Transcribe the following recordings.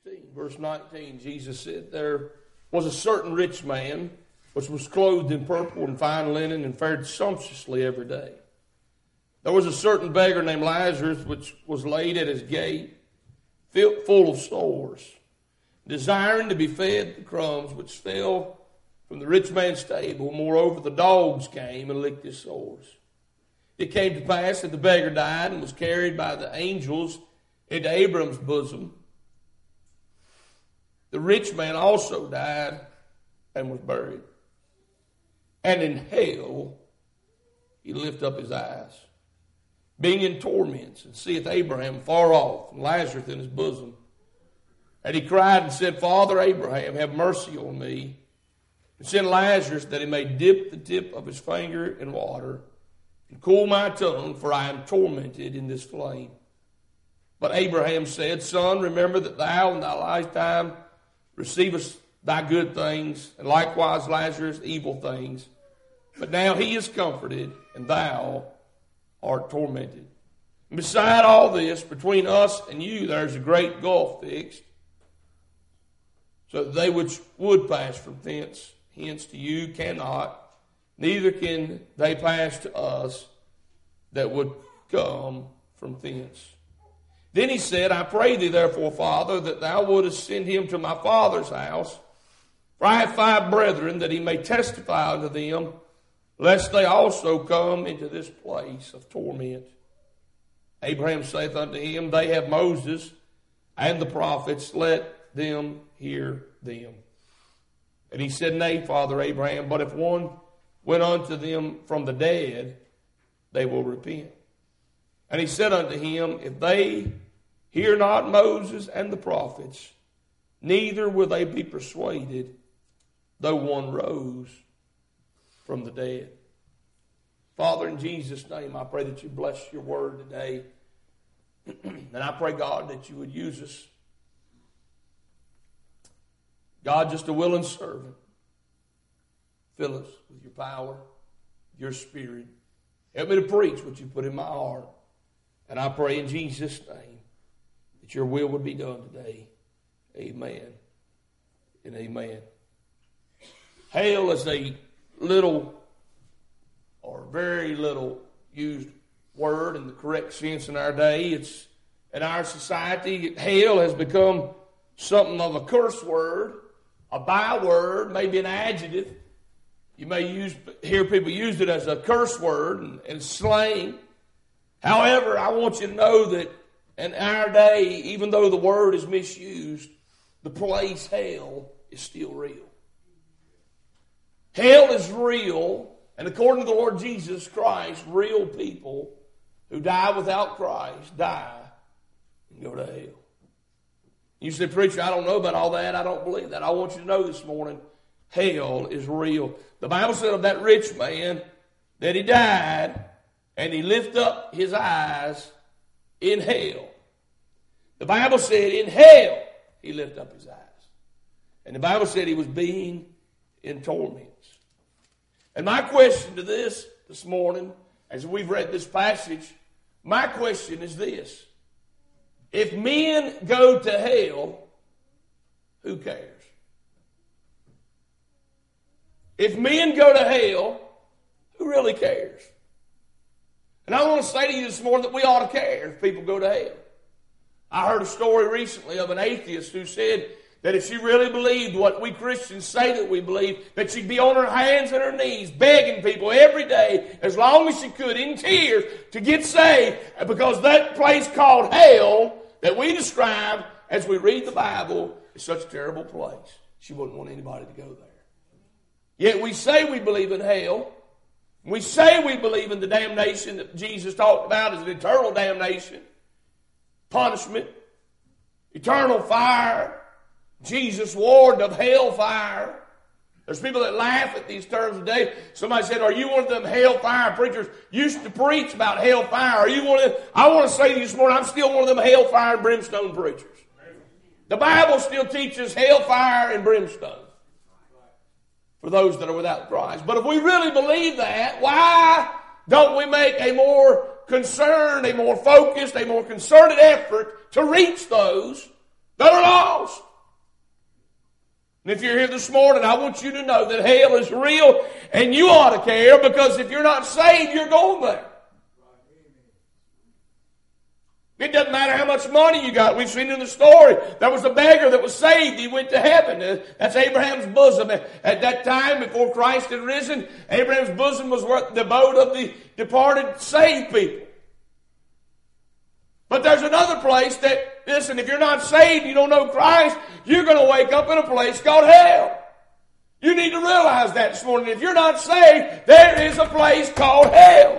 16, verse 19, Jesus said, "There was a certain rich man, which was clothed in purple and fine linen, and fared sumptuously every day. There was a certain beggar named Lazarus, which was laid at his gate, full of sores, desiring to be fed the crumbs which fell from the rich man's table. Moreover, the dogs came and licked his sores. It came to pass that the beggar died and was carried by the angels into Abraham's bosom. The rich man also died and was buried. And in hell he lifted up his eyes, being in torments, and seeth Abraham far off, and Lazarus in his bosom. And he cried and said, Father Abraham, have mercy on me, and send Lazarus that he may dip the tip of his finger in water, and cool my tongue, for I am tormented in this flame. But Abraham said, Son, remember that thou in thy lifetime receivest thy good things, and likewise Lazarus evil things. But now he is comforted, and thou art tormented. And beside all this, between us and you, there is a great gulf fixed, so that they which would pass from thence hence to you cannot, neither can they pass to us that would come from thence. Then he said, I pray thee therefore, Father, that thou wouldest send him to my father's house, for I have 5 brethren, that he may testify unto them, lest they also come into this place of torment. Abraham saith unto him, They have Moses and the prophets, let them hear them. And he said, Nay, Father Abraham, but if one went unto them from the dead, they will repent. And he said unto him, If they hear not Moses and the prophets, neither will they be persuaded, though one rose from the dead. Father, in Jesus' name, I pray that you bless your word today. And I pray, God, that you would use us. God, just a willing servant. Fill us with your power, your spirit. Help me to preach what you put in my heart. And I pray in Jesus' name that your will would be done today. Amen and amen. Hail is a little or very little used word in the correct sense in our day. It's in our society, hail has become something of a curse word, a byword, maybe an adjective. You may hear people use it as a curse word and slang. However, I want you to know that in our day, even though the word is misused, the place hell is still real. Hell is real, and according to the Lord Jesus Christ, real people who die without Christ die and go to hell. You say, Preacher, I don't know about all that. I don't believe that. I want you to know this morning, hell is real. The Bible said of that rich man that he died and he lifted up his eyes in hell. The Bible said in hell he lifted up his eyes. And the Bible said he was being in torments. And my question to this morning, as we've read this passage, my question is this. If men go to hell, who cares? If men go to hell, who really cares? And I want to say to you this morning that we ought to care if people go to hell. I heard a story recently of an atheist who said that if she really believed what we Christians say that we believe, that she'd be on her hands and her knees begging people every day, as long as she could, in tears, to get saved, because that place called hell that we describe as we read the Bible is such a terrible place. She wouldn't want anybody to go there. Yet we say we believe in hell. We say we believe in the damnation that Jesus talked about as an eternal damnation, punishment, eternal fire. Jesus warned of hellfire. There's people that laugh at these terms today. Somebody said, are you one of them hellfire preachers used to preach about hellfire? Are you one of them? I want to say to you this morning, I'm still one of them hellfire and brimstone preachers. The Bible still teaches hellfire and brimstone for those that are without Christ. But if we really believe that, why don't we make a more concerned, a more focused, a more concerted effort to reach those that are lost? And if you're here this morning, I want you to know that hell is real, and you ought to care, because if you're not saved, you're going there. It doesn't matter how much money you got. We've seen in the story, there was a beggar that was saved. He went to heaven. That's Abraham's bosom. At that time, before Christ had risen, Abraham's bosom was the abode of the departed saved people. But there's another place that, listen, if you're not saved, you don't know Christ, you're going to wake up in a place called hell. You need to realize that this morning. If you're not saved, there is a place called hell.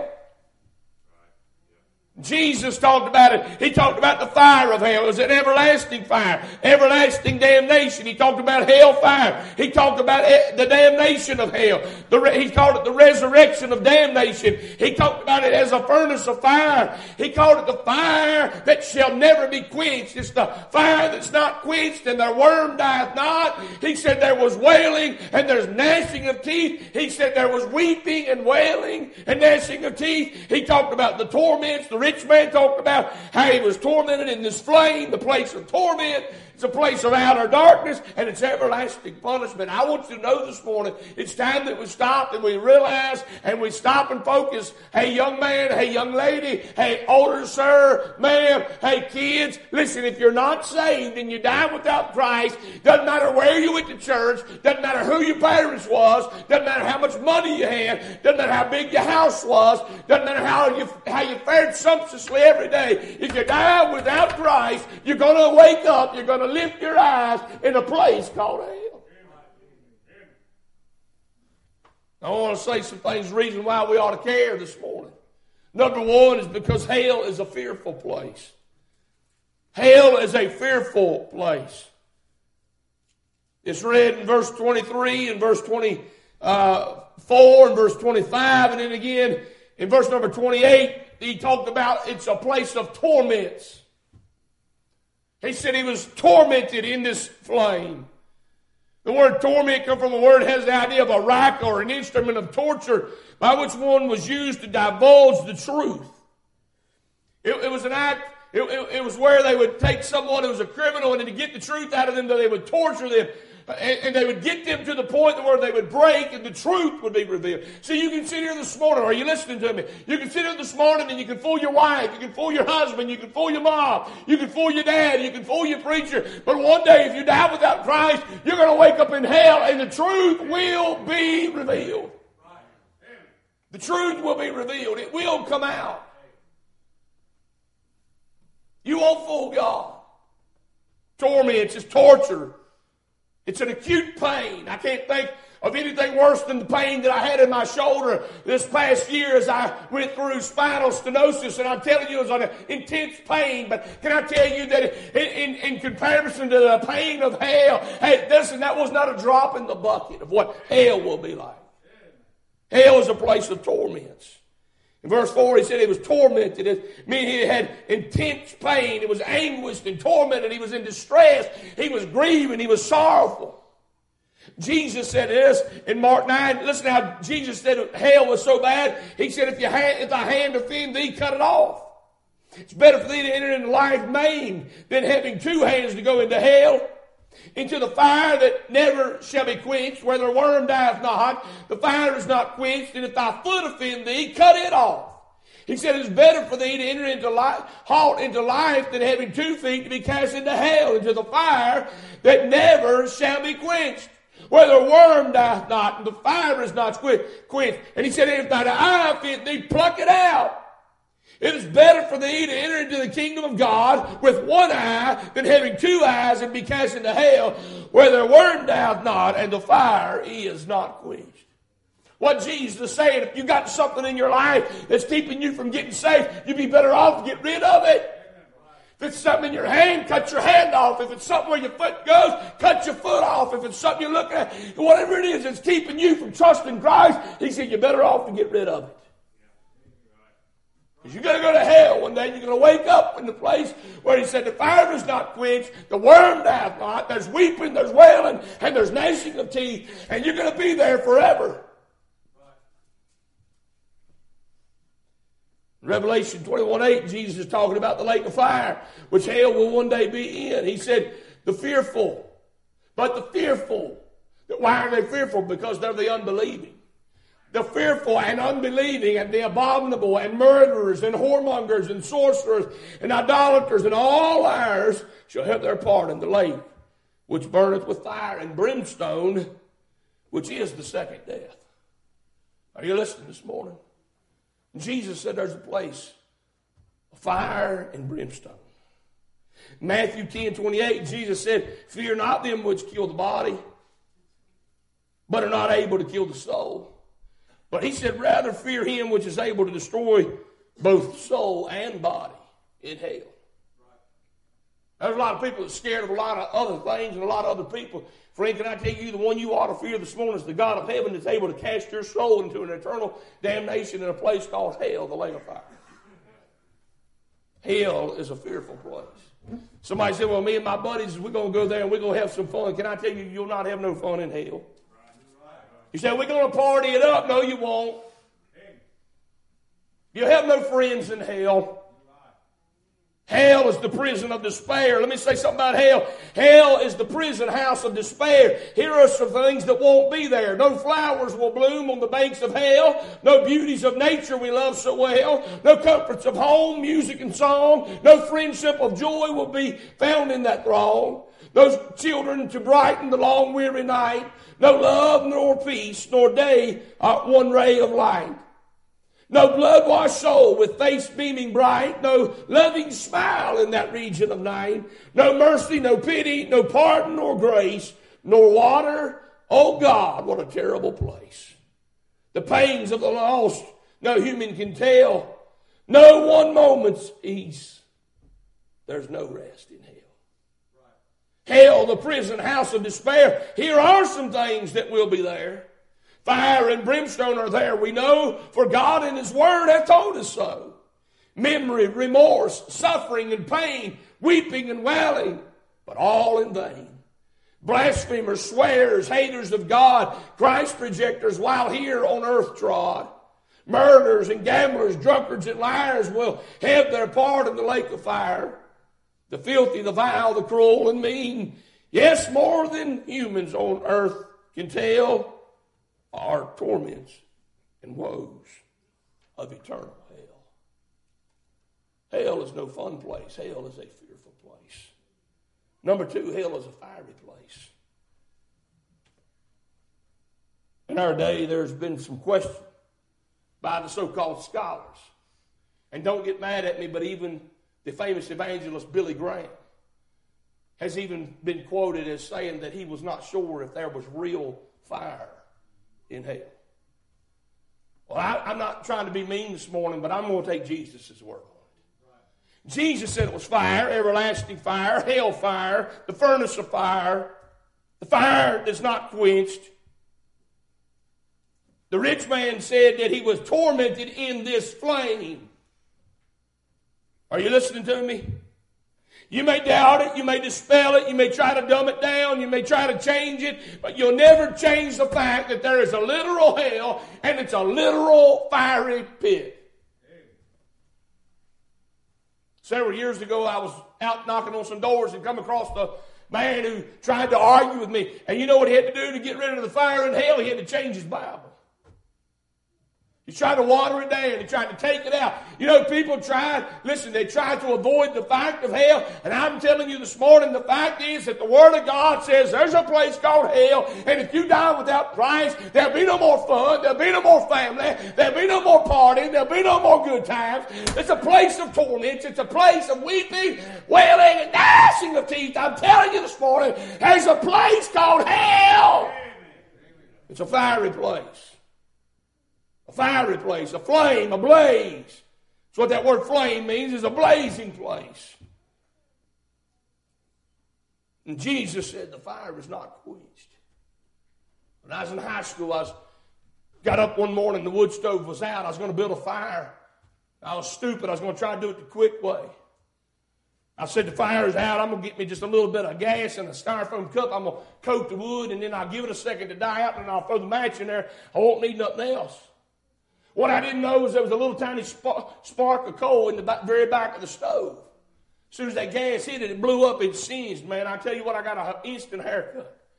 Jesus talked about it. He talked about the fire of hell. It was an everlasting fire, everlasting damnation. He talked about hellfire. He talked about the damnation of hell. He called it the resurrection of damnation. He talked about it as a furnace of fire. He called it the fire that shall never be quenched. It's the fire that's not quenched, and their worm dieth not. He said there was wailing and there's gnashing of teeth. He said there was weeping and wailing and gnashing of teeth. He talked about the torments. The rich man talked about how he was tormented in this flame, the place of torment. It's a place of outer darkness, and it's everlasting punishment. I want you to know this morning, it's time that we stop and we realize and we stop and focus. Hey, young man, hey, young lady, hey, older sir, ma'am, hey, kids, listen, if you're not saved and you die without Christ, doesn't matter where you went to church, doesn't matter who your parents was, doesn't matter how much money you had, doesn't matter how big your house was, doesn't matter how you fared sumptuously every day. If you die without Christ, you're going to wake up, you're going to lift your eyes in a place called hell. I want to say some things, the reason why we ought to care this morning. Number one is because hell is a fearful place. Hell is a fearful place. It's read in verse 23 and verse 24 and verse 25, and then again in verse number 28, he talked about it's a place of torments. He said he was tormented in this flame. The word torment comes from a word that has the idea of a rack or an instrument of torture by which one was used to divulge the truth. It was an act, it was where they would take someone who was a criminal, and to get the truth out of them, they would torture them. And they would get them to the point where they would break and the truth would be revealed. So you can sit here this morning, are you listening to me? You can sit here this morning and you can fool your wife, you can fool your husband, you can fool your mom, you can fool your dad, you can fool your preacher. But one day if you die without Christ, you're going to wake up in hell and the truth will be revealed. The truth will be revealed. It will come out. You won't fool God. Torments is torture. It's an acute pain. I can't think of anything worse than the pain that I had in my shoulder this past year as I went through spinal stenosis. And I'm telling you, it was an intense pain. But can I tell you that in comparison to the pain of hell, hey, listen, that was not a drop in the bucket of what hell will be like. Hell is a place of torments. In verse 4, he said he was tormented. It meant he had intense pain. It was anguished and tormented. He was in distress. He was grieving. He was sorrowful. Jesus said this in Mark 9. Listen how Jesus said hell was so bad. He said, if thy hand offend thee, cut it off. It's better for thee to enter into life maimed than having two hands to go into hell, into the fire that never shall be quenched, where the worm dieth not, the fire is not quenched, and if thy foot offend thee, cut it off. He said it's better for thee to enter into life than having 2 feet to be cast into hell, into the fire that never shall be quenched, where the worm dieth not, and the fire is not quenched. And he said, if thine eye offend thee, pluck it out. It is better for thee to enter into the kingdom of God with one eye than having 2 eyes and be cast into hell, where the worm dieth not and the fire is not quenched. What Jesus is saying, if you got something in your life that's keeping you from getting saved, you'd be better off to get rid of it. If it's something in your hand, cut your hand off. If it's something where your foot goes, cut your foot off. If it's something you're looking at, whatever it is that's keeping you from trusting Christ, he said you're better off to get rid of it. You're going to go to hell one day. You're going to wake up in the place where he said the fire is not quenched, the worm dieth not, there's weeping, there's wailing, and there's gnashing of teeth, and you're going to be there forever. Revelation 21:8, Jesus is talking about the lake of fire, which hell will one day be in. He said, the fearful, But the fearful, why are they fearful? Because they're the unbelieving. The fearful and unbelieving and the abominable and murderers and whoremongers and sorcerers and idolaters and all liars shall have their part in the lake, which burneth with fire and brimstone, which is the second death. Are you listening this morning? Jesus said there's a place of fire and brimstone. Matthew 10:28, Jesus said, fear not them which kill the body, but are not able to kill the soul. But he said, rather fear him which is able to destroy both soul and body in hell. There's a lot of people that's scared of a lot of other things and a lot of other people. Friend, can I tell you, the one you ought to fear this morning is the God of heaven that's able to cast your soul into an eternal damnation in a place called hell, the lake of fire. Hell is a fearful place. Somebody said, well, me and my buddies, we're going to go there and we're going to have some fun. Can I tell you, you'll not have no fun in hell. You say, we're going to party it up. No, you won't. You'll have no friends in hell. Hell is the prison of despair. Let me say something about hell. Hell is the prison house of despair. Here are some things that won't be there. No flowers will bloom on the banks of hell. No beauties of nature we love so well. No comforts of home, music, and song. No friendship of joy will be found in that throng. No children to brighten the long weary night. No love nor peace nor day one ray of light. No blood-washed soul with face beaming bright. No loving smile in that region of night. No mercy, no pity, no pardon nor grace, nor water. Oh God, what a terrible place. The pains of the lost no human can tell. No one moment's ease. There's no rest in hell. Hell, the prison house of despair. Here are some things that will be there. Fire and brimstone are there, we know, for God in His Word hath told us so. Memory, remorse, suffering and pain, weeping and wailing, but all in vain. Blasphemers, swearers, haters of God, Christ rejectors while here on earth trod. Murderers and gamblers, drunkards and liars will have their part in the lake of fire. The filthy, the vile, the cruel and mean, yes, more than humans on earth can tell, are torments and woes of eternal hell. Hell is no fun place. Hell is a fearful place. Number two, hell is a fiery place. In our day, there's been some question by the so-called scholars. And don't get mad at me, but even the famous evangelist Billy Graham has even been quoted as saying that he was not sure if there was real fire in hell. Well, I'm not trying to be mean this morning, but I'm going to take Jesus' word on it. Jesus said it was fire, everlasting fire, hell fire, the furnace of fire, the fire that's not quenched. The rich man said that he was tormented in this flame. Are you listening to me? You may doubt it, you may dispel it, you may try to dumb it down, you may try to change it, but you'll never change the fact that there is a literal hell and it's a literal fiery pit. Several years ago, I was out knocking on some doors and come across a man who tried to argue with me. And you know what he had to do to get rid of the fire in hell? He had to change his Bible. He tried to water it down. He tried to take it out. You know, people tried to avoid the fact of hell. And I'm telling you this morning, the fact is that the Word of God says there's a place called hell. And if you die without Christ, there'll be no more fun. There'll be no more family. There'll be no more partying. There'll be no more good times. It's a place of torments. It's a place of weeping, wailing, and gnashing of teeth. I'm telling you this morning, there's a place called hell. It's a fiery place. A fiery place, a flame, a blaze. That's what that word flame means, is a blazing place. And Jesus said the fire was not quenched. When I was in high school, I got up one morning, the wood stove was out. I was going to build a fire. I was stupid. I was going to try to do it the quick way. I said, the fire's out. I'm going to get me just a little bit of gas in a styrofoam cup. I'm going to coat the wood, and then I'll give it a second to die out, and I'll throw the match in there. I won't need nothing else. What I didn't know was there was a little tiny spark of coal in the very back of the stove. As soon as that gas hit it, it blew up and singed. Man, I tell you what, I got an instant haircut.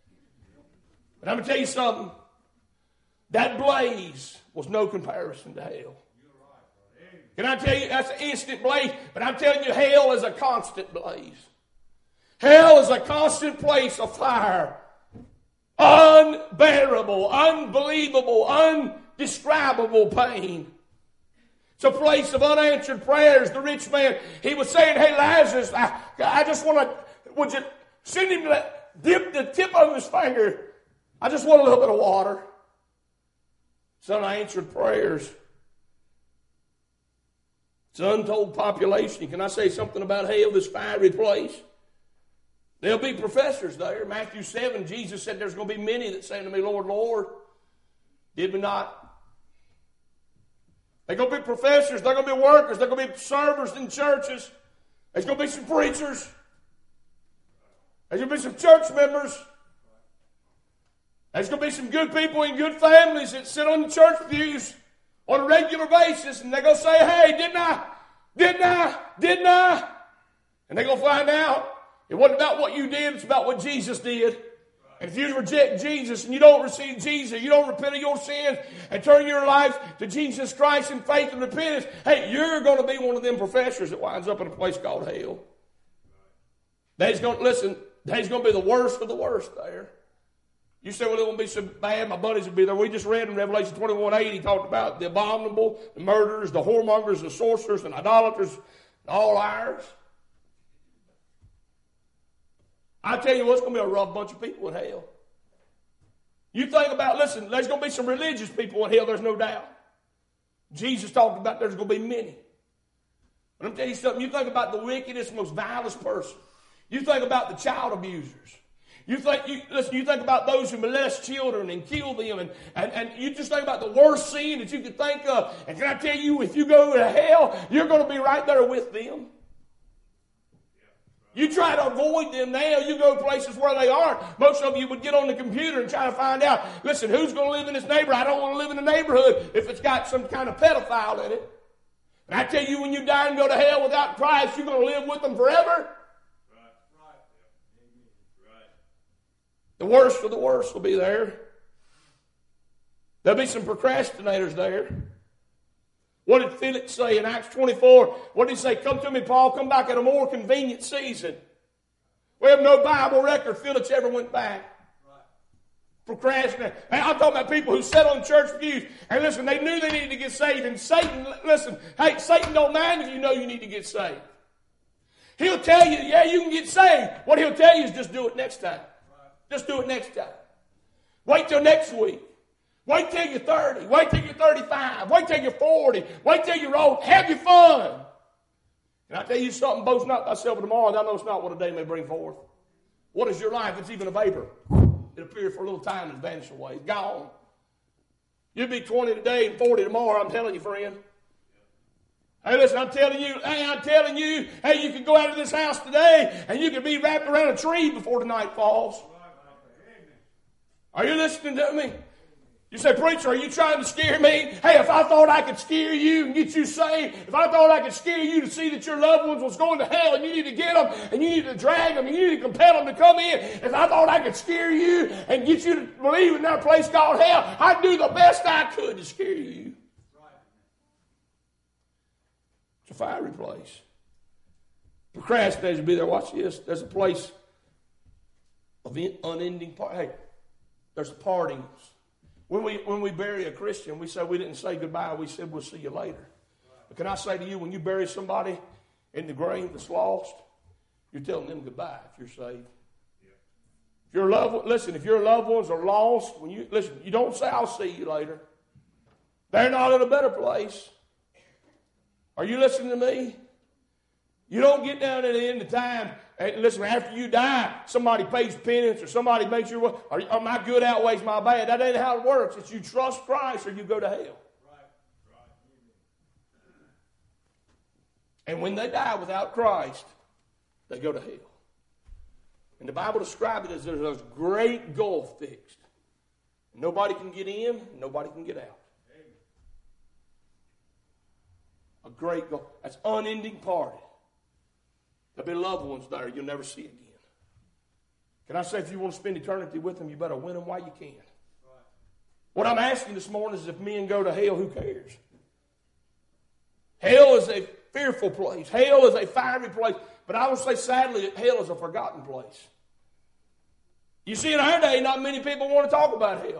But I'm going to tell you something. That blaze was no comparison to hell. Can I tell you, that's an instant blaze, but I'm telling you, hell is a constant blaze. Hell is a constant place of fire. Unbearable, unbelievable, undescribable pain. It's a place of unanswered prayers. The rich man, he was saying, hey, Lazarus, I just want to, would you send him to dip the tip of his finger? I just want a little bit of water. It's unanswered prayers. It's an untold population. Can I say something about hell, this fiery place? There'll be professors there. Matthew 7, Jesus said there's going to be many that say to me, Lord, Lord. Did we not? They're going to be professors. They're going to be workers. They're going to be servers in churches. There's going to be some preachers. There's going to be some church members. There's going to be some good people in good families that sit on the church pews on a regular basis, and they're going to say, hey, didn't I? And they're going to find out it wasn't about what you did, it's about what Jesus did. And if you reject Jesus and you don't receive Jesus, you don't repent of your sins and turn your life to Jesus Christ in faith and repentance, hey, you're going to be one of them professors that winds up in a place called hell. That's going to be the worst of the worst there. You say, well, it won't be so bad. My buddies will be there. We just read in Revelation 21:8, he talked about the abominable, the murderers, the whoremongers, the sorcerers, and idolaters, and all liars. I tell you what's going to be a rough bunch of people in hell. You think about, listen, there's going to be some religious people in hell, there's no doubt. Jesus talked about there's going to be many. But I'm telling you something, you think about the wickedest, most vilest person. You think about the child abusers. You think about those who molest children and kill them, and you just think about the worst sin that you could think of. And can I tell you, if you go to hell, you're going to be right there with them. You try to avoid them now, you go places where they are. Most of you would get on the computer and try to find out, listen, who's going to live in this neighborhood? I don't want to live in a neighborhood if it's got some kind of pedophile in it. And I tell you, when you die and go to hell without Christ, you're going to live with them forever. The worst of the worst will be there. There'll be some procrastinators there. What did Felix say in Acts 24? What did he say? Come to me, Paul. Come back at a more convenient season. We have no Bible record Felix ever went back. Procrastinate. I'm talking about people who sat on church pews and listen, they knew they needed to get saved. And Satan, listen, hey, Satan don't mind if you know you need to get saved. He'll tell you, yeah, you can get saved. What he'll tell you is just do it next time. Just do it next time. Wait till next week. Wait till you're 30. Wait till you're 35. Wait till you're 40. Wait till you're old. Have your fun. And I tell you something, boast not thyself of tomorrow, thou knowest not what a day may bring forth. What is your life? It's even a vapor. It appears for a little time and vanishes away. It's gone. You'll be 20 today and 40 tomorrow, I'm telling you, friend. Hey, listen, I'm telling you, hey, you could go out of this house today and you could be wrapped around a tree before the night falls. Are you listening to me? You say, preacher, are you trying to scare me? Hey, if I thought I could scare you and get you saved, if I thought I could scare you to see that your loved ones was going to hell and you need to get them and you need to drag them and you need to compel them to come in, if I thought I could scare you and get you to believe in that place called hell, I'd do the best I could to scare you. It's a fiery place. Procrastinators will be there. Watch this. There's a place of unending part. Hey, there's partings. When we bury a Christian, we say we didn't say goodbye. We said we'll see you later. But can I say to you, when you bury somebody in the grave that's lost, you're telling them goodbye if you're saved. If your loved ones are lost, you don't say I'll see you later. They're not in a better place. Are you listening to me? You don't get down at the end of time and listen, after you die, somebody pays penance or somebody makes sure, my good outweighs my bad. That ain't how it works. It's you trust Christ or you go to hell. Right. And when they die without Christ, they go to hell. And the Bible describes it as there's a great gulf fixed. Nobody can get in, nobody can get out. A great gulf. That's unending party. There'll be loved ones there you'll never see again. Can I say, if you want to spend eternity with Him, you better win them while you can. What I'm asking this morning is, if men go to hell, who cares? Hell is a fearful place. Hell is a fiery place. But I would say, sadly, hell is a forgotten place. You see, in our day, not many people want to talk about hell.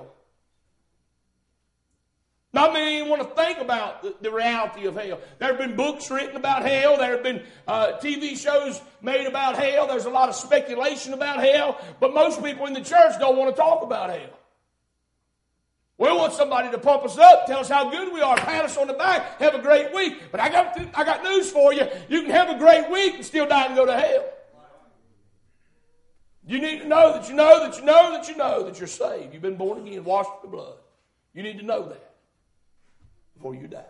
Not many want to think about the reality of hell. There have been books written about hell. There have been TV shows made about hell. There's a lot of speculation about hell. But most people in the church don't want to talk about hell. We want somebody to pump us up, tell us how good we are, pat us on the back, have a great week. But I got news for you. You can have a great week and still die and go to hell. You need to know that you know that you know that you know that you're saved. You've been born again, washed with the blood. You need to know that before you die.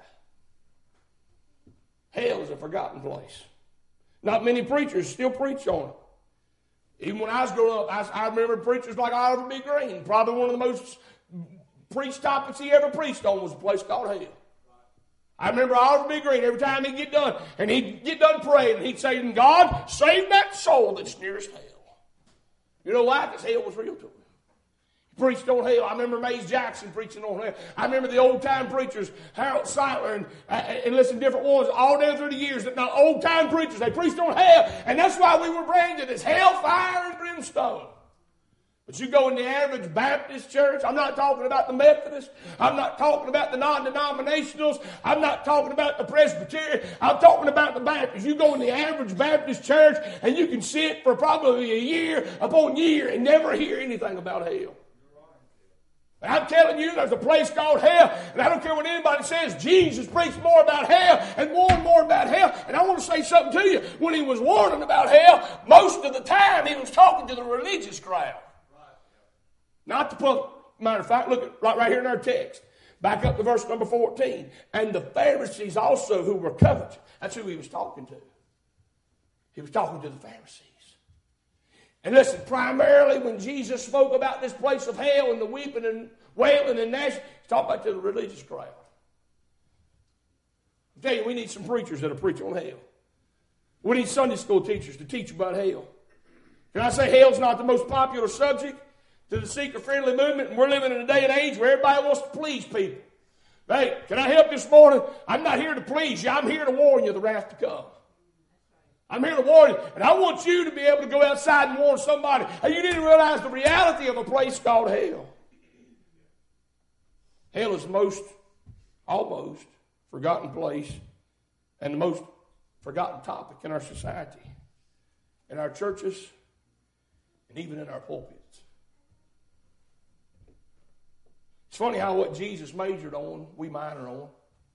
Hell is a forgotten place. Not many preachers still preach on it. Even when I was growing up, I remember preachers like Oliver B. Green. Probably one of the most preached topics he ever preached on was a place called hell. I remember Oliver B. Green, every time he'd get done, and he'd get done praying, and he'd say, God, save that soul that's nearest hell. You know why? Because hell was real to him. He preached on hell. I remember Mays Jackson preaching on hell. I remember the old-time preachers, Harold Seitler, and listen to different ones, all down through the years, that old-time preachers, they preached on hell, and that's why we were branded as hellfire and brimstone. But you go in the average Baptist church, I'm not talking about the Methodists, I'm not talking about the non-denominationals, I'm not talking about the Presbyterian, I'm talking about the Baptists. You go in the average Baptist church and you can sit for probably a year upon year and never hear anything about hell. But I'm telling you, there's a place called hell, and I don't care what anybody says, Jesus preached more about hell and warned more about hell. And I want to say something to you. When he was warning about hell, most of the time he was talking to the religious crowd. Not the public. Matter of fact, look at right here in our text. Back up to verse number 14. And the Pharisees also who were covetous. That's who he was talking to. He was talking to the Pharisees. And listen, primarily when Jesus spoke about this place of hell and the weeping and wailing and gnashing, he's talking about to the religious crowd. I tell you, we need some preachers that'll preach on hell. We need Sunday school teachers to teach about hell. Can I say hell's not the most popular subject to the seeker-friendly movement, and we're living in a day and age where everybody wants to please people. Hey, can I help this morning? I'm not here to please you. I'm here to warn you of the wrath to come. I'm here to warn you, and I want you to be able to go outside and warn somebody. Hey, you didn't realize the reality of a place called hell. Hell is the most, almost, forgotten place and the most forgotten topic in our society, in our churches, and even in our pulpits. It's funny how what Jesus majored on, we minor on.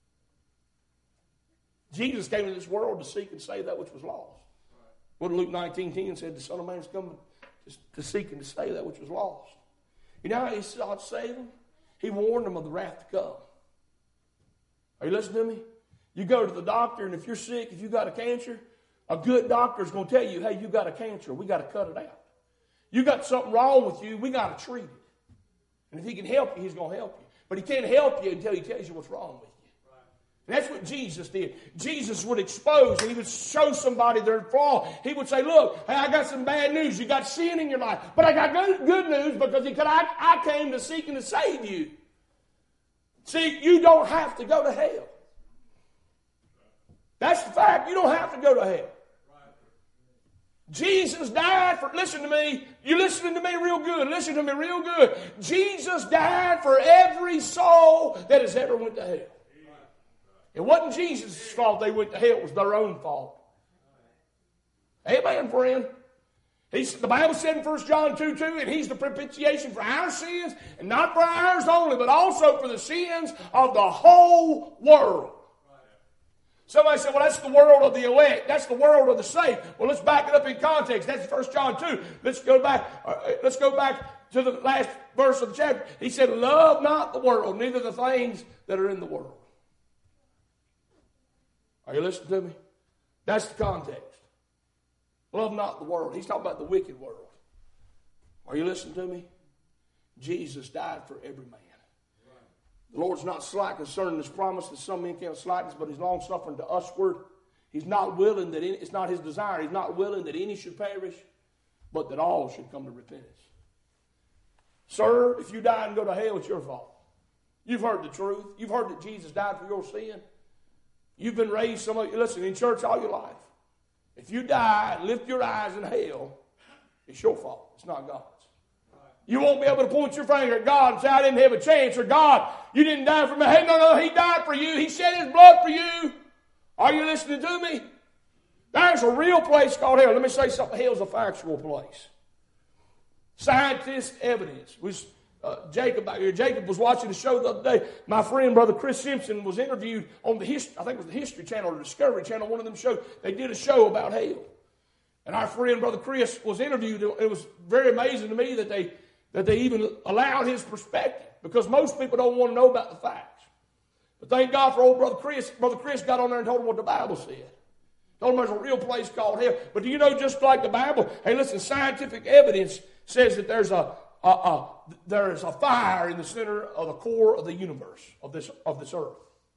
Jesus came into this world to seek and save that which was lost. What Luke 19:10 said, the Son of Man is coming to seek and to save that which was lost. You know how he sought to save them? He warned them of the wrath to come. Are you listening to me? You go to the doctor, and if you're sick, if you got a cancer, a good doctor is going to tell you, hey, you got a cancer. We got to cut it out. You got something wrong with you. We got to treat it. And if he can help you, he's going to help you. But he can't help you until he tells you what's wrong with you. And that's what Jesus did. Jesus would expose, and he would show somebody their flaw. He would say, look, hey, I got some bad news. You got sin in your life. But I got good news because I came to seek and to save you. See, you don't have to go to hell. That's the fact. You don't have to go to hell. Jesus died for, listen to me, you listening to me real good, listen to me real good. Jesus died for every soul that has ever went to hell. It wasn't Jesus' fault they went to hell, it was their own fault. Amen, friend. The Bible said in 1 John 2:2, and he's the propitiation for our sins, and not for ours only, but also for the sins of the whole world. Somebody said, well, that's the world of the elect. That's the world of the saved. Well, let's back it up in context. That's 1 John 2. Let's go back to the last verse of the chapter. He said, love not the world, neither the things that are in the world. Are you listening to me? That's the context. Love not the world. He's talking about the wicked world. Are you listening to me? Jesus died for every man. The Lord's not slack concerning his promise that some men count slackness, but he's long-suffering to usward. He's not willing that it's not his desire. He's not willing that any should perish, but that all should come to repentance. Sir, if you die and go to hell, it's your fault. You've heard the truth. You've heard that Jesus died for your sin. You've been raised, some of you, listen, in church all your life. If you die and lift your eyes in hell, it's your fault. It's not God's. You won't be able to point your finger at God and say, I didn't have a chance, or God, you didn't die for me. Hey, no, He died for you. He shed His blood for you. Are you listening to me? There's a real place called hell. Let me say something. Hell's a factual place. Scientists' evidence. Jacob out here. Jacob was watching the show the other day. My friend, Brother Chris Simpson, was interviewed on I think it was the History Channel or the Discovery Channel, one of them shows. They did a show about hell. And our friend, Brother Chris, was interviewed. It was very amazing to me that they even allowed his perspective, because most people don't want to know about the facts. But thank God for old Brother Chris. Brother Chris got on there and told him what the Bible said. Told him there's a real place called hell. But do you know, just like the Bible, hey, listen, scientific evidence says that there's a fire in the center of the core of the universe, of this earth.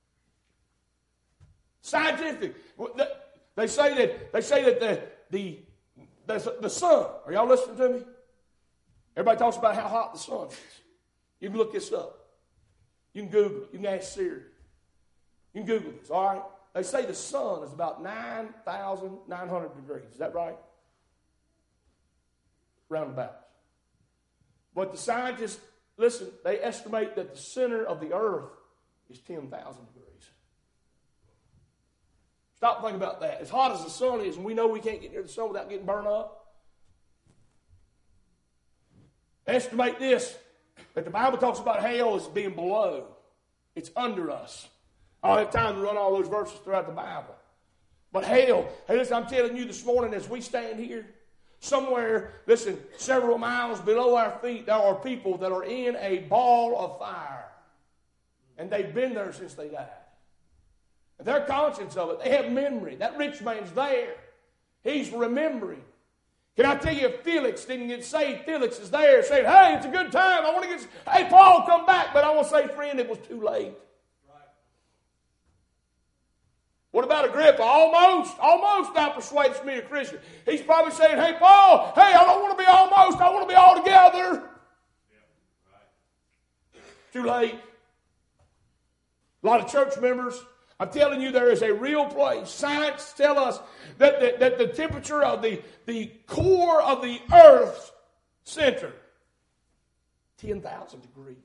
Scientific. They say that the sun. Are y'all listening to me? Everybody talks about how hot the sun is. You can look this up. You can Google it. You can ask Siri. You can Google this. All right. They say the sun is about 9,900 degrees. Is that right? Roundabout. But the scientists, listen, they estimate that the center of the earth is 10,000 degrees. Stop thinking about that. As hot as the sun is, and we know we can't get near the sun without getting burned up. Estimate this, that the Bible talks about hell as being below. It's under us. I don't have time to run all those verses throughout the Bible. But hell, hey, listen, I'm telling you this morning as we stand here, somewhere, listen, several miles below our feet, there are people that are in a ball of fire. And they've been there since they died. And they're conscious of it. They have memory. That rich man's there. He's remembering. Can I tell you, if Felix didn't get saved, Felix is there saying, hey, it's a good time. I want to get, hey, Paul, come back. But I want to say, friend, it was too late. Right. What about Agrippa? Almost now persuades me a Christian. He's probably saying, hey, Paul, hey, I don't want to be almost. I want to be all together. Yeah. Right. Too late. A lot of church members, I'm telling you, there is a real place. Science tell us that the temperature of the core of the Earth's center, 10,000 degrees.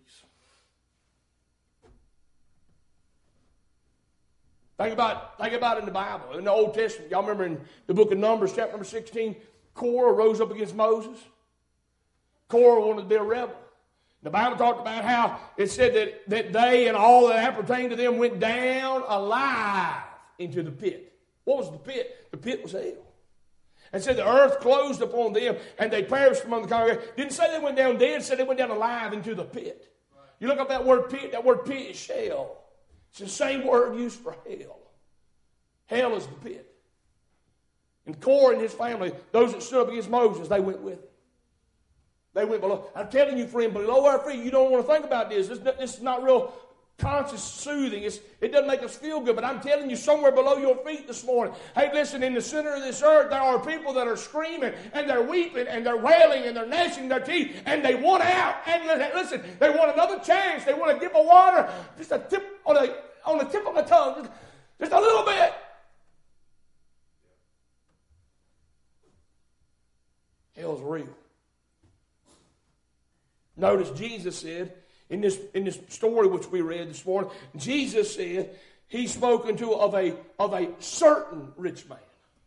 Think about it in the Bible, in the Old Testament. Y'all remember in the book of Numbers, chapter number 16, Korah rose up against Moses. Korah wanted to be a rebel. The Bible talked about how it said that they and all that appertained to them went down alive into the pit. What was the pit? The pit was hell. And said the earth closed upon them and they perished among the congregation. Didn't say they went down dead, it said they went down alive into the pit. Right. You look up that word pit is Sheol. It's the same word used for hell. Hell is the pit. And Korah and his family, those that stood up against Moses, they went with him. They went below. I'm telling you, friend, below our feet, you don't want to think about this. This is not real conscious soothing. It doesn't make us feel good, but I'm telling you, somewhere below your feet this morning, hey, listen, in the center of this earth, there are people that are screaming, and they're weeping, and they're wailing, and they're gnashing their teeth, and they want out. And listen, they want another chance. They want to dip of water, just a tip on the tip of my tongue, just a little bit. Hell's real. Notice Jesus said, in this story which we read this morning, Jesus said he's spoken to of a certain rich man.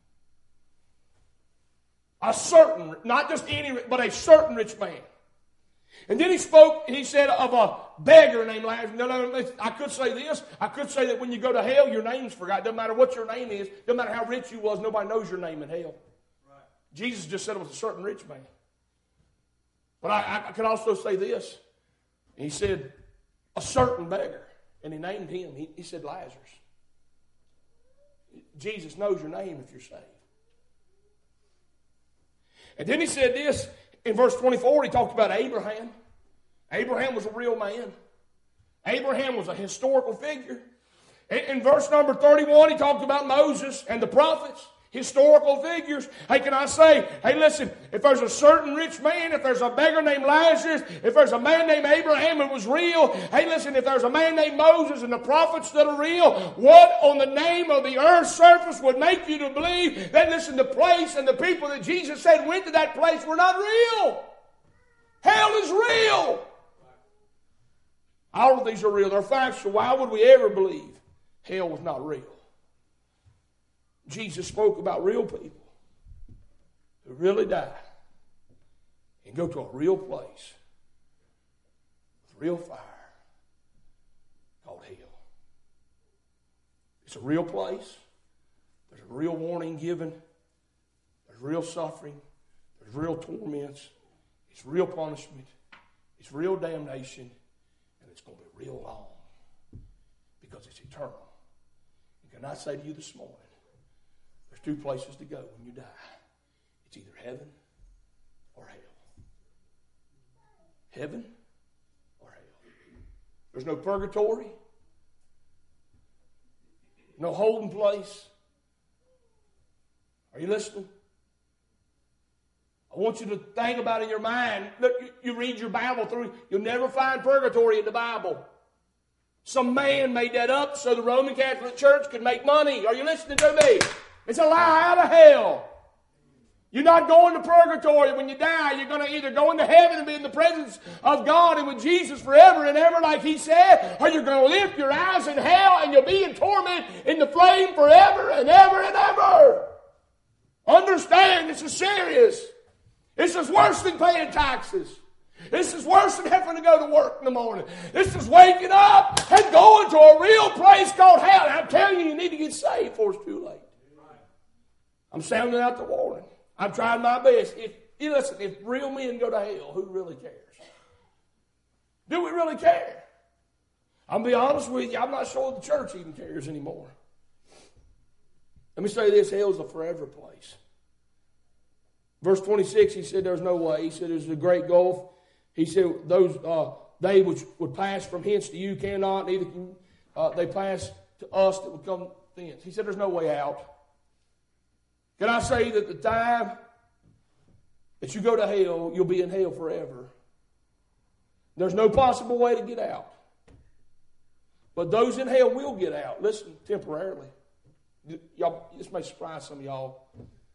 A certain, not just any, but a certain rich man. And then he spoke, and he said of a beggar named Lazarus. No, I could say this. I could say that when you go to hell, your name's forgotten. Doesn't matter what your name is. Doesn't matter how rich you was. Nobody knows your name in hell. Right. Jesus just said it was a certain rich man. But I can also say this. He said, a certain beggar. And he named him. He said Lazarus. Jesus knows your name if you're saved. And then he said this. In verse 24, he talked about Abraham. Abraham was a real man. Abraham was a historical figure. In verse number 31, he talked about Moses and the prophets. historical figures. Hey, can I say, hey, listen, if there's a certain rich man, if there's a beggar named Lazarus, if there's a man named Abraham that was real, hey, listen, if there's a man named Moses and the prophets that are real, what on the name of the earth's surface would make you to believe that, listen, the place and the people that Jesus said went to that place were not real? Hell is real. All of these are real. They're facts, so why would we ever believe hell was not real? Jesus spoke about real people who really die and go to a real place with real fire called hell. It's a real place. There's a real warning given. There's real suffering. There's real torments. It's real punishment. It's real damnation. And it's going to be real long because it's eternal. And can I say to you this morning, there's two places to go when you die. It's either heaven or hell. Heaven or hell. There's no purgatory. No holding place. Are you listening? I want you to think about it in your mind. Look, you read your Bible through, you'll never find purgatory in the Bible. Some man made that up so the Roman Catholic Church could make money. Are you listening to me? It's a lie out of hell. You're not going to purgatory when you die. You're going to either go into heaven and be in the presence of God and with Jesus forever and ever, like He said, or you're going to lift your eyes in hell and you'll be in torment in the flame forever and ever and ever. Understand, this is serious. This is worse than paying taxes. This is worse than having to go to work in the morning. This is waking up and going to a real place called hell. And I'm telling you, you need to get saved before it's too late. I'm sounding out the warning. I'm trying my best. If real men go to hell, who really cares? Do we really care? I'm going to be honest with you, I'm not sure the church even cares anymore. Let me say this, hell's a forever place. Verse 26, he said there's no way. He said there's a great gulf. He said those they which would pass from hence to you cannot, neither can they pass to us that would come thence. He said there's no way out. Can I say that the time that you go to hell, you'll be in hell forever. There's no possible way to get out. But those in hell will get out. Listen, temporarily. Y'all, this may surprise some of y'all.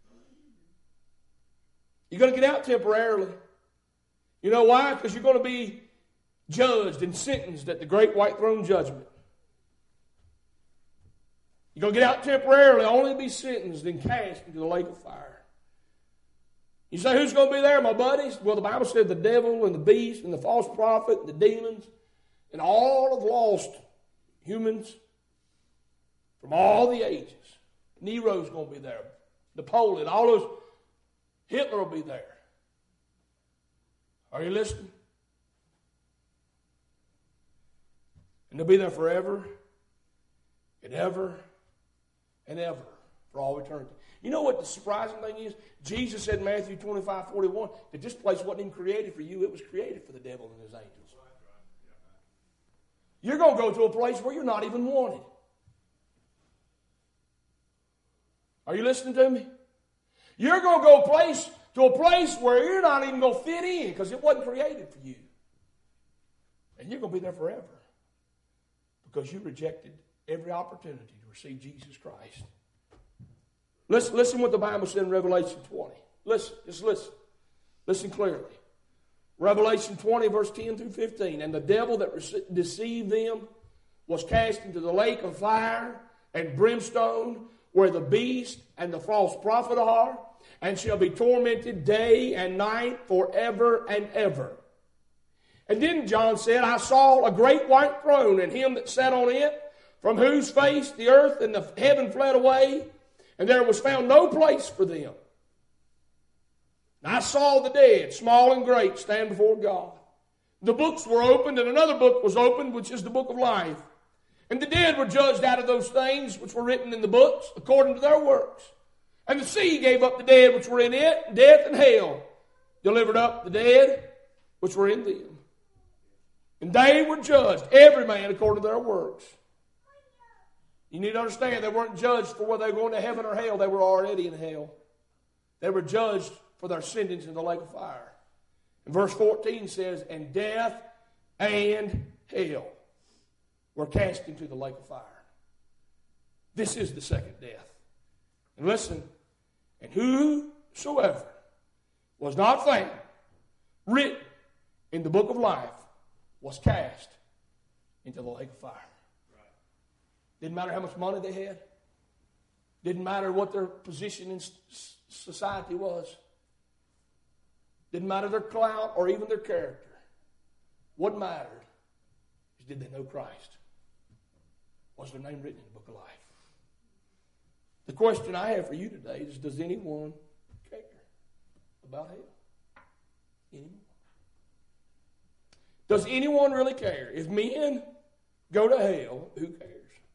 You're going to get out temporarily. You know why? Because you're going to be judged and sentenced at the great white throne judgment. You're going to get out temporarily, only to be sentenced and cast into the lake of fire. You say, who's going to be there, my buddies? Well, the Bible said the devil and the beast and the false prophet and the demons and all of the lost humans from all the ages. Nero's going to be there. Napoleon, all those. Hitler will be there. Are you listening? And they'll be there forever and ever and ever for all eternity. You know what the surprising thing is? Jesus said in Matthew 25:41 that this place wasn't even created for you. It was created for the devil and his angels. You're going to go to a place where you're not even wanted. Are you listening to me? You're going to go to a place where you're not even going to fit in because it wasn't created for you. And you're going to be there forever because you rejected every opportunity to receive Jesus Christ. Listen what the Bible said in Revelation 20. Just listen. Listen clearly. Revelation 20, verse 10 through 15. And the devil that deceived them was cast into the lake of fire and brimstone, where the beast and the false prophet are, and shall be tormented day and night forever and ever. And then John said, I saw a great white throne, and him that sat on it, from whose face the earth and the heaven fled away, and there was found no place for them. And I saw the dead, small and great, stand before God. The books were opened, and another book was opened, which is the book of life. And the dead were judged out of those things which were written in the books, according to their works. And the sea gave up the dead which were in it, death and hell delivered up the dead which were in them. And they were judged, every man according to their works. You need to understand they weren't judged for whether they were going to heaven or hell. They were already in hell. They were judged for their sentence in the lake of fire. And verse 14 says, and death and hell were cast into the lake of fire. This is the second death. And listen, and whosoever was not found written in the book of life was cast into the lake of fire. Didn't matter how much money they had. Didn't matter what their position in society was. Didn't matter their clout or even their character. What mattered is, did they know Christ? Was their name written in the book of life? The question I have for you today is, does anyone care about hell? Anyone? Does anyone really care? If men go to hell, who cares?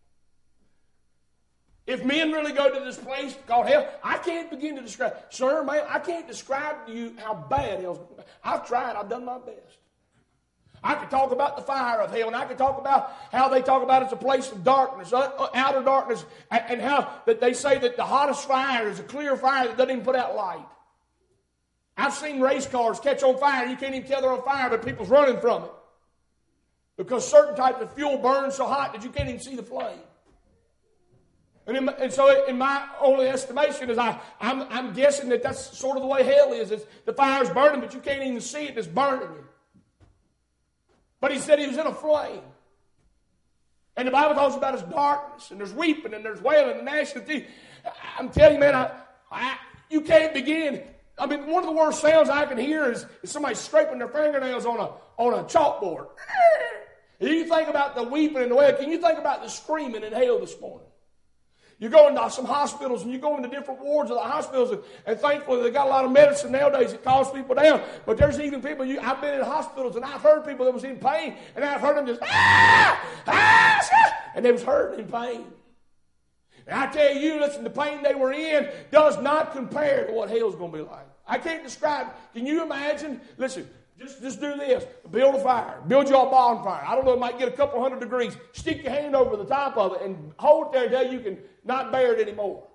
If men really go to this place called hell, I can't begin to describe. Sir, man, I can't describe to you how bad hell's going to be. I've tried. I've done my best. I could talk about the fire of hell, and I could talk about how they talk about it's a place of darkness, outer darkness, and how that they say that the hottest fire is a clear fire that doesn't even put out light. I've seen race cars catch on fire. You can't even tell they're on fire, but people's running from it. Because certain types of fuel burn so hot that you can't even see the flame. And so in my only estimation is I'm guessing that that's sort of the way hell is. It's, the fire's burning, but you can't even see it. It's burning you. But he said he was in a flame. And the Bible talks about his darkness, and there's weeping, and there's wailing, and gnashing of teeth. I'm telling you, man, you can't begin. I mean, one of the worst sounds I can hear is somebody scraping their fingernails on a chalkboard. You think about the weeping and the wailing. Can you think about the screaming in hell this morning? You go into some hospitals and you go into different wards of the hospitals, and thankfully they got a lot of medicine nowadays that calms people down. But there's even people, I've been in hospitals and I've heard people that was in pain, and I've heard them just, and they was hurt in pain. And I tell you, listen, the pain they were in does not compare to what hell's going to be like. I can't describe. Can you imagine? Listen, just do this. Build a fire. Build you a bonfire. I don't know, it might get a couple 100 degrees. Stick your hand over the top of it and hold it there until you can not bear it anymore.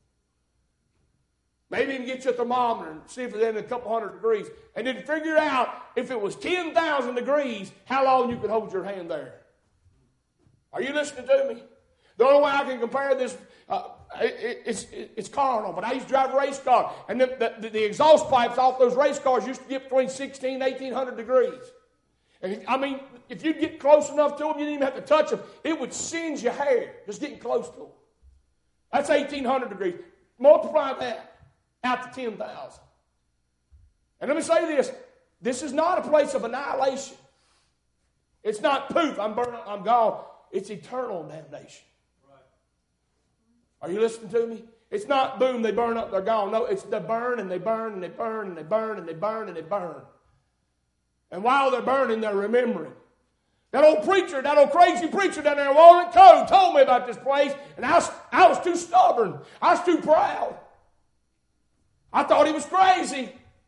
Maybe even get you a thermometer and see if it's in a couple 100 degrees. And then figure out if it was 10,000 degrees, how long you could hold your hand there. Are you listening to me? The only way I can compare this, it's carnal, but I used to drive a race car, and the exhaust pipes off those race cars used to get between 1,600 and 1,800 degrees. And I mean, if you get close enough to them, you didn't even have to touch them. It would singe your hair just getting close to them. That's 1,800 degrees. Multiply that out to 10,000. And let me say this. This is not a place of annihilation. It's not poof, I'm burned, I'm gone. It's eternal damnation. Are you listening to me? It's not boom, they burn up, they're gone. No, it's they burn and they burn and they burn and they burn and they burn and they burn. And while they're burning, they're remembering. That old preacher, that old crazy preacher down there in Walnut Cove told me about this place, and I was too stubborn. I was too proud. I thought he was crazy.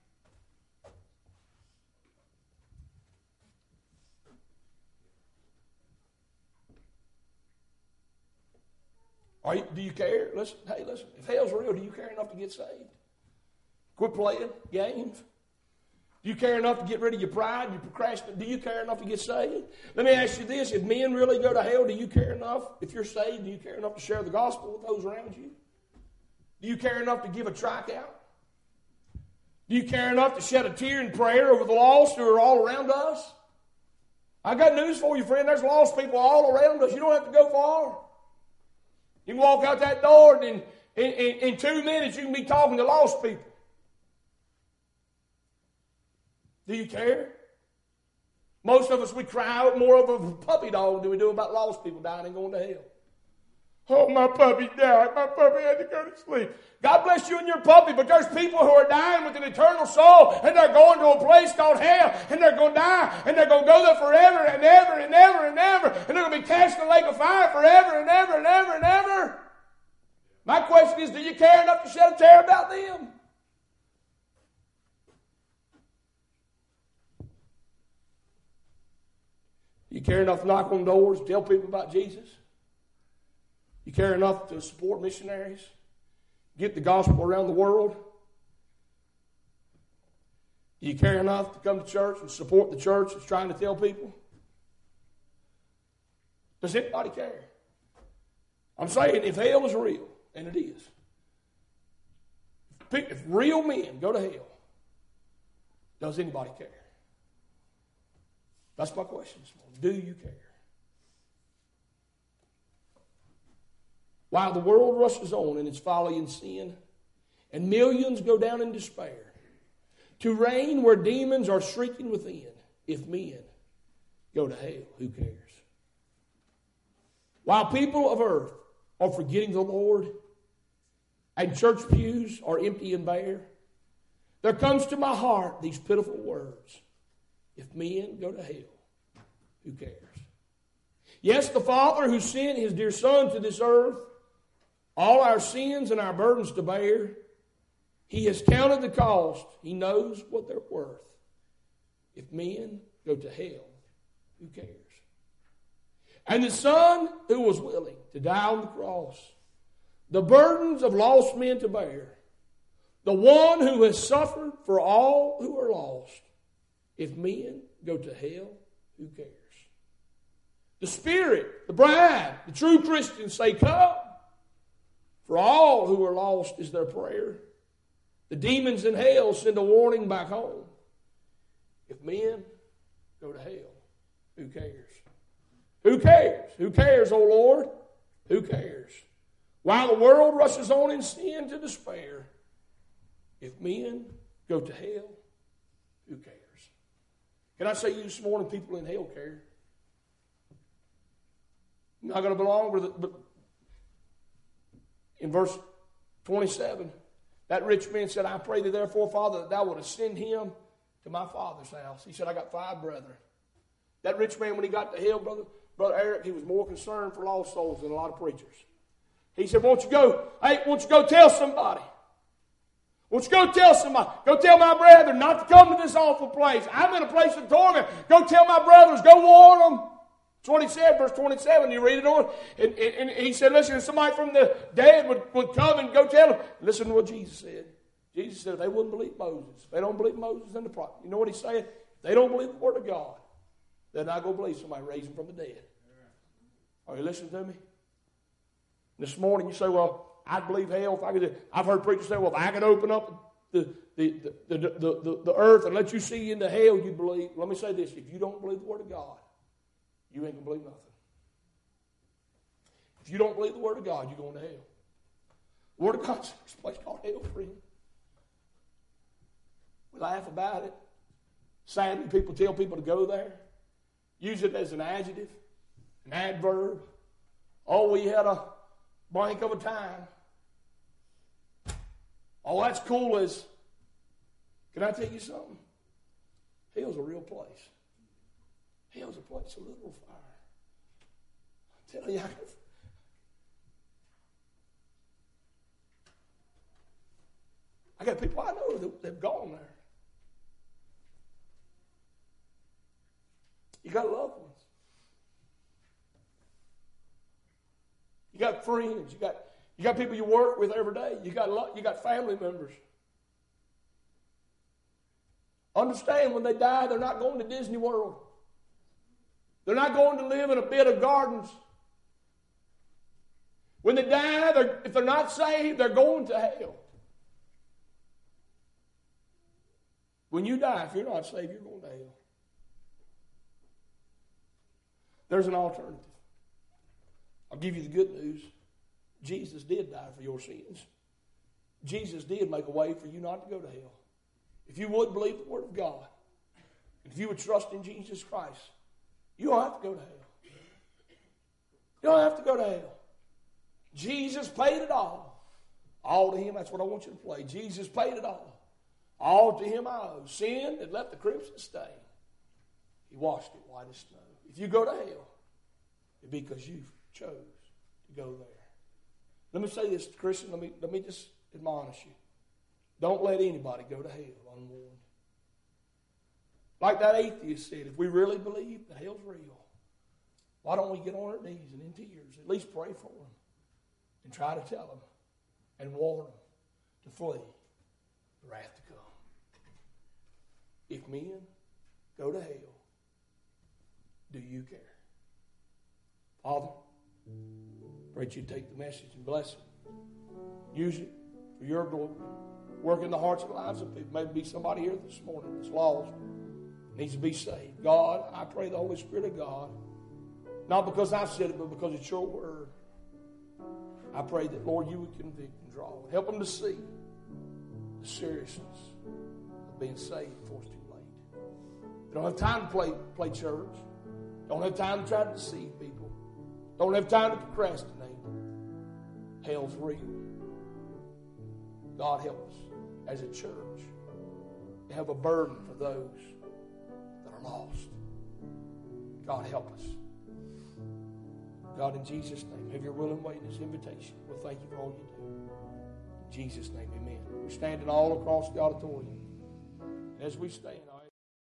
Do you care? Listen, if hell's real, do you care enough to get saved? Quit playing games. Do you care enough to get rid of your pride, your procrastination? Do you care enough to get saved? Let me ask you this. If men really go to hell, do you care enough? If you're saved, do you care enough to share the gospel with those around you? Do you care enough to give a tract out? Do you care enough to shed a tear in prayer over the lost who are all around us? I got news for you, friend. There's lost people all around us. You don't have to go far. You can walk out that door, and in 2 minutes you can be talking to lost people. Do you care? Most of us, we cry out more of a puppy dog than we do about lost people dying and going to hell. Oh, my puppy died. My puppy had to go to sleep. God bless you and your puppy, but there's people who are dying with an eternal soul, and they're going to a place called hell, and they're going to die, and they're going to go there forever and ever and ever and ever, and they're going to be cast in the lake of fire forever and ever and ever and ever. My question is, do you care enough to shed a tear about them? Do you care enough to knock on doors, tell people about Jesus? You care enough to support missionaries? Get the gospel around the world? Do you care enough to come to church and support the church that's trying to tell people? Does anybody care? I'm saying if hell is real, and it is, if real men go to hell, does anybody care? That's my question this morning. Do you care? While the world rushes on in its folly and sin, and millions go down in despair, to reign where demons are shrieking within, if men go to hell, who cares? While people of earth are forgetting the Lord, and church pews are empty and bare, there comes to my heart these pitiful words. If men go to hell, who cares? Yes, the Father who sent His dear Son to this earth, all our sins and our burdens to bear, He has counted the cost. He knows what they're worth. If men go to hell, who cares? And the Son who was willing to die on the cross, the burdens of lost men to bear, the one who has suffered for all who are lost, if men go to hell, who cares? The Spirit, the bride, the true Christians say, come. For all who are lost is their prayer. The demons in hell send a warning back home. If men go to hell, who cares? Who cares? Who cares, O Lord? Who cares? While the world rushes on in sin to despair, if men go to hell, who cares? Can I say to you this morning, people in hell care? I'm not going to belong with it, but in verse 27, that rich man said, I pray thee therefore, Father, that thou wouldst send him to my father's house. He said, I got 5 brethren. That rich man, when he got to hell, Brother Eric, he was more concerned for lost souls than a lot of preachers. He said, won't you go tell somebody? Won't you go tell somebody? Go tell my brethren not to come to this awful place. I'm in a place of torment. Go tell my brothers. Go warn them. That's what he said, verse 27. You read it on. And he said, listen, if somebody from the dead would come and go tell them. Listen to what Jesus said. Jesus said, if they wouldn't believe Moses, if they don't believe Moses and the prophet, you know what he said? If they don't believe the word of God, they're not going to believe somebody raised him from the dead. Are you listening to me? This morning you say, well, I'd believe hell if I could. I've heard preachers say, well, if I could open up the earth and let you see into hell, you'd believe. Let me say this. If you don't believe the word of God, you ain't going to believe nothing. If you don't believe the word of God, you're going to hell. The word of God's a place called hell, friend. We laugh about it. Sadly, people tell people to go there. Use it as an adjective, an adverb. Oh, we had a blank of a time. Oh, that's cool as, can I tell you something? Hell's a real place. Hell's a place of literal fire. I'm telling you, I got people I know that have gone there. You got loved ones. You got friends. You got people you work with every day. You got family members. Understand, when they die, they're not going to Disney World. They're not going to live in a bed of gardens. When they die, if they're not saved, they're going to hell. When you die, if you're not saved, you're going to hell. There's an alternative. I'll give you the good news. Jesus did die for your sins. Jesus did make a way for you not to go to hell. If you would believe the word of God, and if you would trust in Jesus Christ, you don't have to go to hell. You don't have to go to hell. Jesus paid it all. All to him, that's what I want you to play. Jesus paid it all. All to him I owe. Sin had left the crimson stain. He washed it white as snow. If you go to hell, it's because you chose to go there. Let me say this, Christian. Let me just admonish you. Don't let anybody go to hell unwarned. Like that atheist said, if we really believe that hell's real, why don't we get on our knees and in tears, at least pray for them? and try to tell them and warn them to flee the wrath to come. If men go to hell, do you care? Father, pray that you take the message and bless it. Use it for your glory. Work in the hearts and lives of people. Maybe be somebody here this morning that's lost, needs to be saved. God, I pray the Holy Spirit of God, not because I've said it, but because it's your word. I pray that, Lord, you would convict and draw. Help them to see the seriousness of being saved before it's too late. They don't have time to play church. Don't have time to try to deceive people. Don't have time to procrastinate. Hell's real. God help us as a church to have a burden for those that are lost. God help us. God, in Jesus' name, have your will and way in this invitation. We'll thank you for all you do. In Jesus' name, amen. We're standing all across the auditorium. And as we stand,